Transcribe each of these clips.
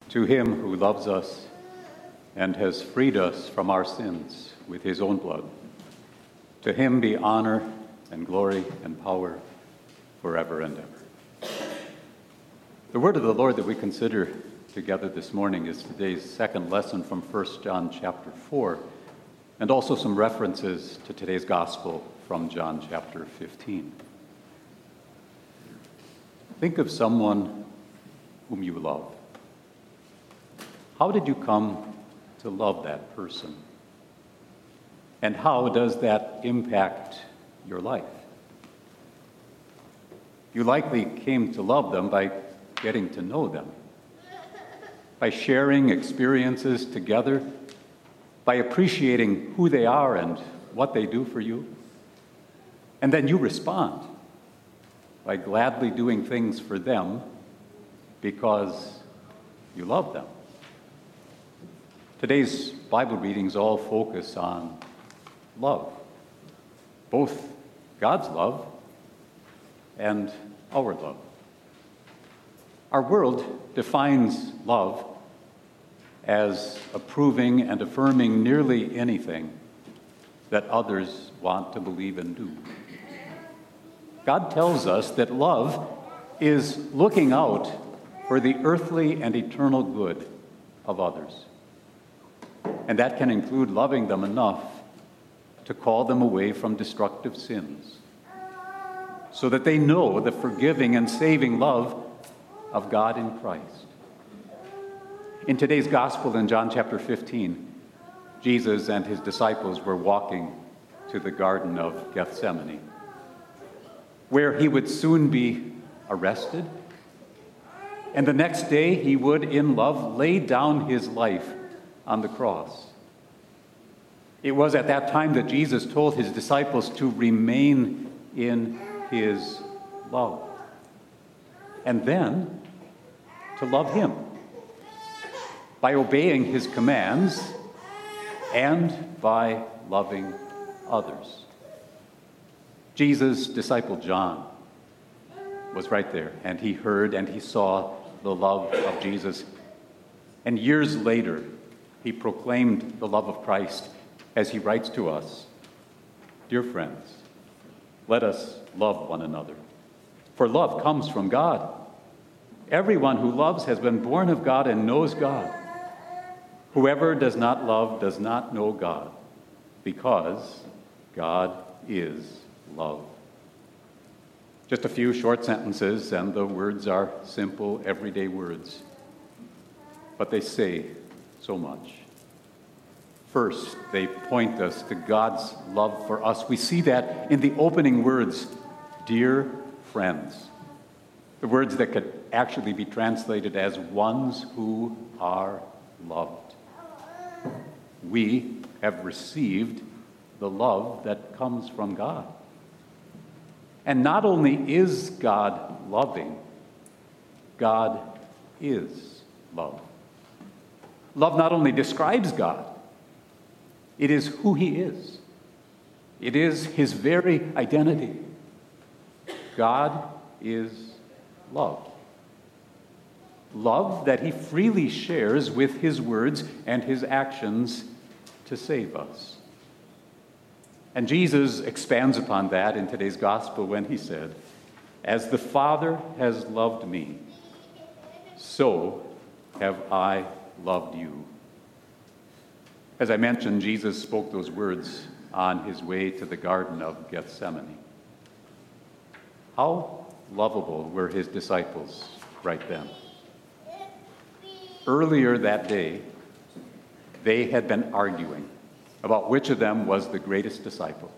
To him who loves us and has freed us from our sins with his own blood, to him be honor and glory and power forever and ever. The word of the Lord that we consider together this morning is today's second lesson from 1 John chapter 4, and also some references to today's gospel from John chapter 15. Think of someone whom you love. How did you come to love that person? And how does that impact your life? You likely came to love them by getting to know them, by sharing experiences together, by appreciating who they are and what they do for you. And then you respond by gladly doing things for them because you love them. Today's Bible readings all focus on love, both God's love and our love. Our world defines love as approving and affirming nearly anything that others want to believe and do. God tells us that love is looking out for the earthly and eternal good of others. And that can include loving them enough to call them away from destructive sins, so that they know the forgiving and saving love of God in Christ. In today's gospel in John chapter 15, Jesus and his disciples were walking to the Garden of Gethsemane, where he would soon be arrested, and the next day he would, in love, lay down his life on the cross. It was at that time that Jesus told his disciples to remain in his love, and then to love him by obeying his commands and by loving others. Jesus' disciple John was right there, and he heard and he saw the love of Jesus. And years later, he proclaimed the love of Christ as he writes to us, "Dear friends, let us love one another, for love comes from God. Everyone who loves has been born of God and knows God. Whoever does not love does not know God, because God is love." Just a few short sentences, and the words are simple, everyday words, but they say so much. First, they point us to God's love for us. We see that in the opening words, "Dear friends," the words that could actually be translated as "ones who are loved." We have received the love that comes from God. And not only is God loving, God is love. Love not only describes God, it is who he is. It is his very identity. God is love. Love that he freely shares with his words and his actions to save us. And Jesus expands upon that in today's gospel when he said, "As the Father has loved me, so have I loved you." As I mentioned, Jesus spoke those words on his way to the Garden of Gethsemane. How lovable were his disciples right then? Earlier that day, they had been arguing about which of them was the greatest disciple.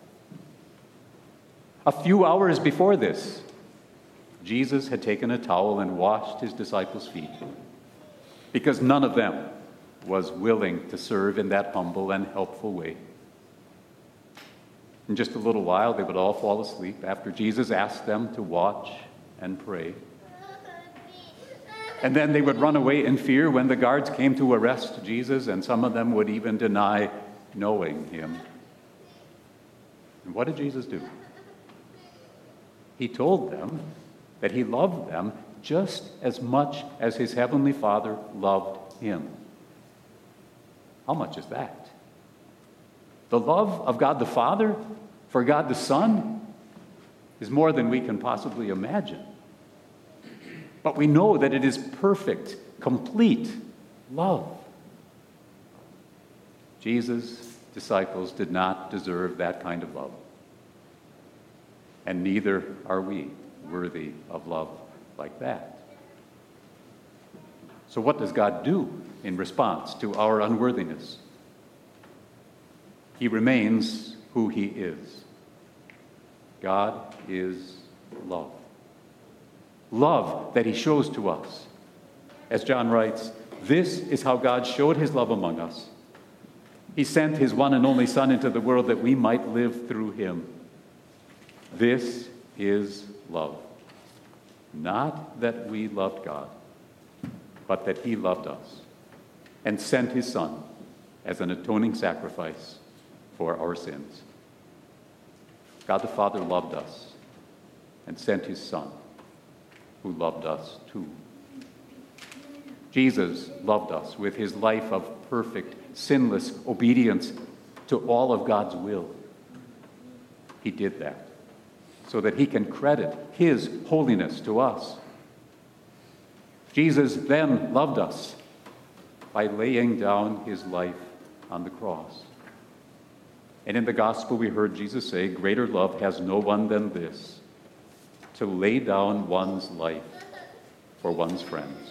A few hours before this, Jesus had taken a towel and washed his disciples' feet, because none of them was willing to serve in that humble and helpful way. In just a little while, they would all fall asleep after Jesus asked them to watch and pray. And then they would run away in fear when the guards came to arrest Jesus, and some of them would even deny knowing him. And what did Jesus do? He told them that he loved them just as much as his heavenly Father loved him. How much is that? The love of God the Father for God the Son is more than we can possibly imagine. But we know that it is perfect, complete love. Jesus' disciples did not deserve that kind of love. And neither are we worthy of love like that. So what does God do in response to our unworthiness? He remains who he is. God is love. Love that he shows to us. As John writes, this is how God showed his love among us. He sent his one and only Son into the world that we might live through him. This is love. Not that we loved God, but that he loved us and sent his Son as an atoning sacrifice for our sins. God the Father loved us and sent his Son, who loved us too. Jesus loved us with his life of perfect, sinless obedience to all of God's will. He did that so that he can credit his holiness to us. Jesus then loved us by laying down his life on the cross. And in the gospel we heard Jesus say, greater love has no one than this, to lay down one's life for one's friends.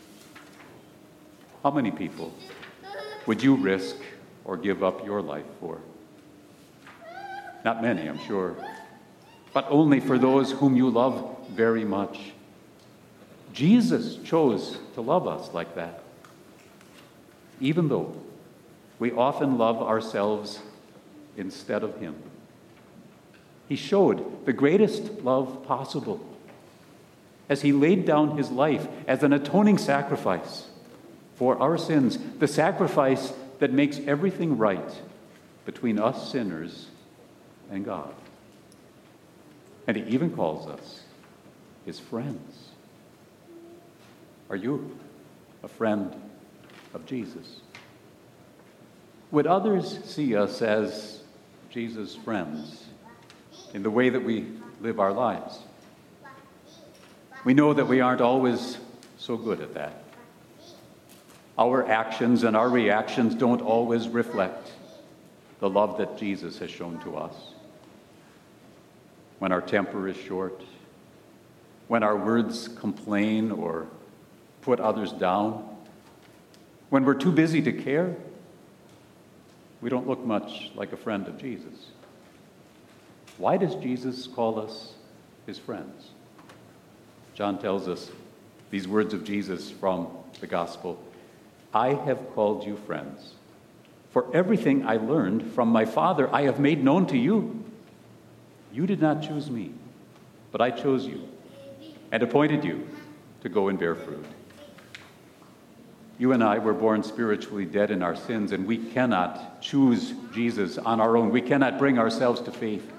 How many people would you risk or give up your life for? Not many, I'm sure, but only for those whom you love very much. Jesus chose to love us like that, even though we often love ourselves instead of him. He showed the greatest love possible as he laid down his life as an atoning sacrifice for our sins, the sacrifice that makes everything right between us sinners and God. And he even calls us his friends. Are you a friend of Jesus? Would others see us as Jesus' friends in the way that we live our lives? We know that we aren't always so good at that. Our actions and our reactions don't always reflect the love that Jesus has shown to us. When our temper is short, when our words complain or put others down, when we're too busy to care, we don't look much like a friend of Jesus. Why does Jesus call us his friends? John tells us these words of Jesus from the gospel. I have called you friends, for everything I learned from my Father I have made known to you. You did not choose me, but I chose you and appointed you to go and bear fruit. You and I were born spiritually dead in our sins, and we cannot choose Jesus on our own. We cannot bring ourselves to faith.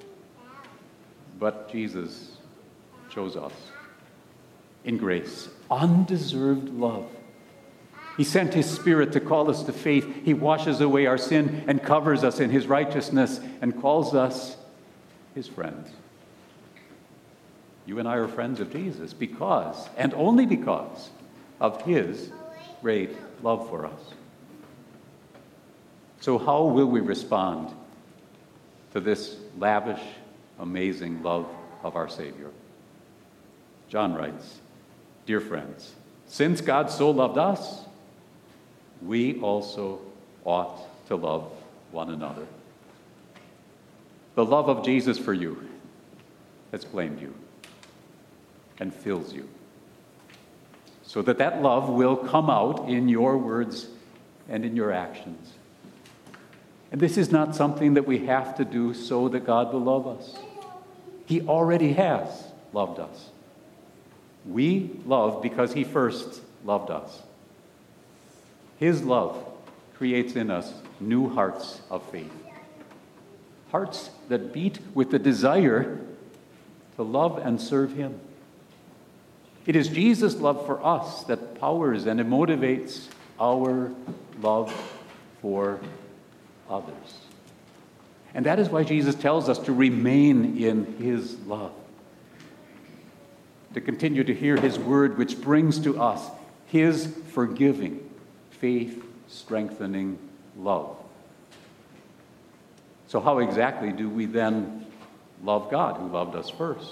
But Jesus chose us in grace, undeserved love. He sent his Spirit to call us to faith. He washes away our sin and covers us in his righteousness and calls us his friends. You and I are friends of Jesus because, and only because, of his great love for us. So how will we respond to this lavish, amazing love of our Savior? John writes, dear friends, since God so loved us, we also ought to love one another. The love of Jesus for you has claimed you and fills you, so that that love will come out in your words and in your actions. And this is not something that we have to do so that God will love us. He already has loved us. We love because he first loved us. His love creates in us new hearts of faith. Hearts that beat with the desire to love and serve him. It is Jesus' love for us that powers and it motivates our love for others. And that is why Jesus tells us to remain in his love, to continue to hear his word, which brings to us his forgiving, faith-strengthening love. So how exactly do we then love God, who loved us first?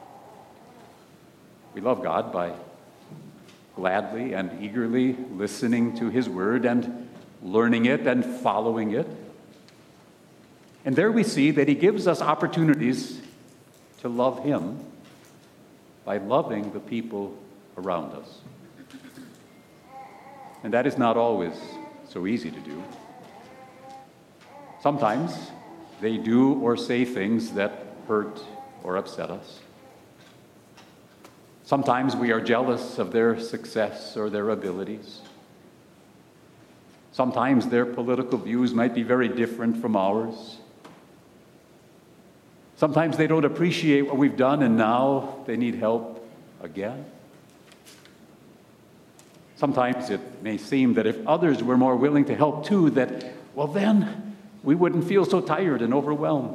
We love God by gladly and eagerly listening to his word and learning it and following it. And there we see that he gives us opportunities to love him by loving the people around us. And that is not always so easy to do. Sometimes they do or say things that hurt or upset us. Sometimes we are jealous of their success or their abilities. Sometimes their political views might be very different from ours. Sometimes they don't appreciate what we've done and now they need help again. Sometimes it may seem that if others were more willing to help too, that, well, then we wouldn't feel so tired and overwhelmed.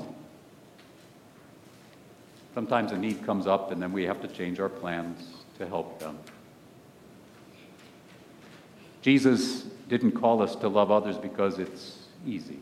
Sometimes a need comes up and then we have to change our plans to help them. Jesus didn't call us to love others because it's easy.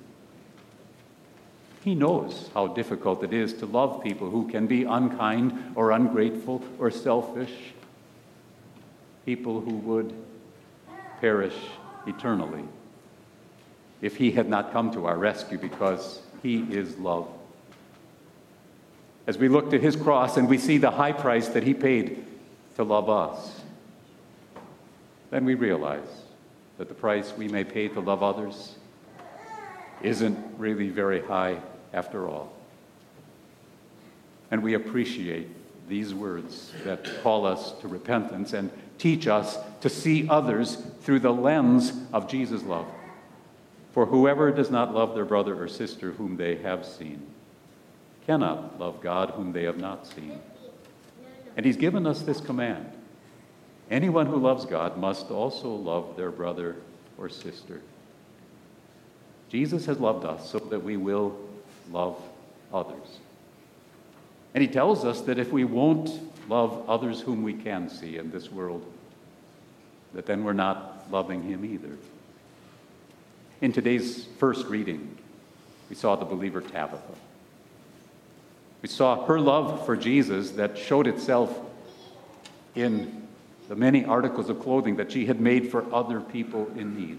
He knows how difficult it is to love people who can be unkind or ungrateful or selfish, people who would perish eternally if he had not come to our rescue, because he is love. As we look to his cross and we see the high price that he paid to love us, then we realize that the price we may pay to love others isn't really very high after all. And we appreciate these words that call us to repentance and teach us to see others through the lens of Jesus' love. For whoever does not love their brother or sister whom they have seen cannot love God whom they have not seen. And he's given us this command. Anyone who loves God must also love their brother or sister. Jesus has loved us so that we will love others. And he tells us that if we won't love others whom we can see in this world, that then we're not loving him either. In today's first reading, we saw the believer Tabitha. We saw her love for Jesus that showed itself in the many articles of clothing that she had made for other people in need.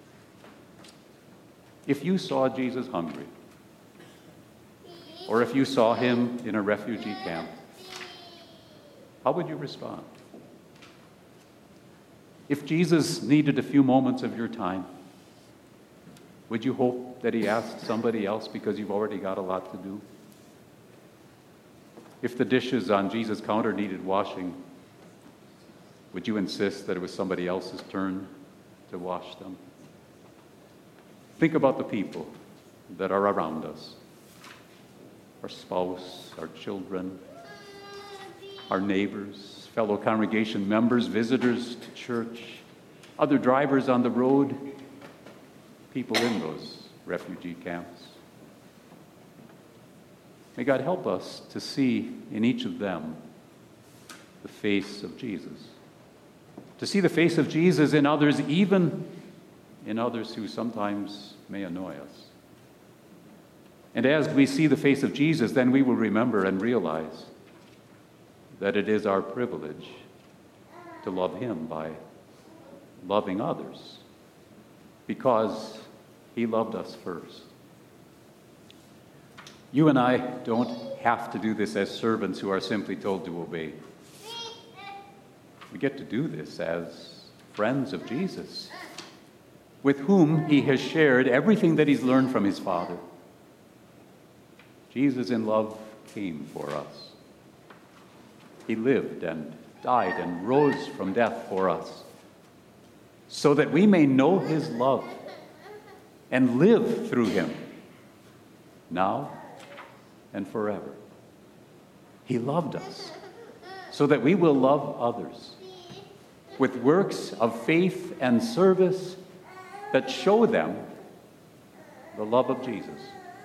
If you saw Jesus hungry, or if you saw him in a refugee camp, how would you respond? If Jesus needed a few moments of your time, would you hope that he asked somebody else because you've already got a lot to do? If the dishes on Jesus' counter needed washing, would you insist that it was somebody else's turn to wash them? Think about the people that are around us. Our spouse, our children, our neighbors, fellow congregation members, visitors to church, other drivers on the road, people in those refugee camps. May God help us to see in each of them the face of Jesus. To see the face of Jesus in others, even in others who sometimes may annoy us. And as we see the face of Jesus, then we will remember and realize that it is our privilege to love him by loving others, because he loved us first. You and I don't have to do this as servants who are simply told to obey. We get to do this as friends of Jesus, with whom he has shared everything that he's learned from his Father. Jesus in love came for us. He lived and died and rose from death for us, so that we may know his love and live through him, now and forever. He loved us so that we will love others with works of faith and service that show them the love of Jesus.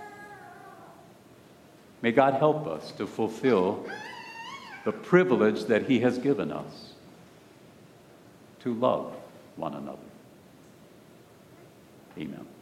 May God help us to fulfill the privilege that he has given us to love one another. Amen.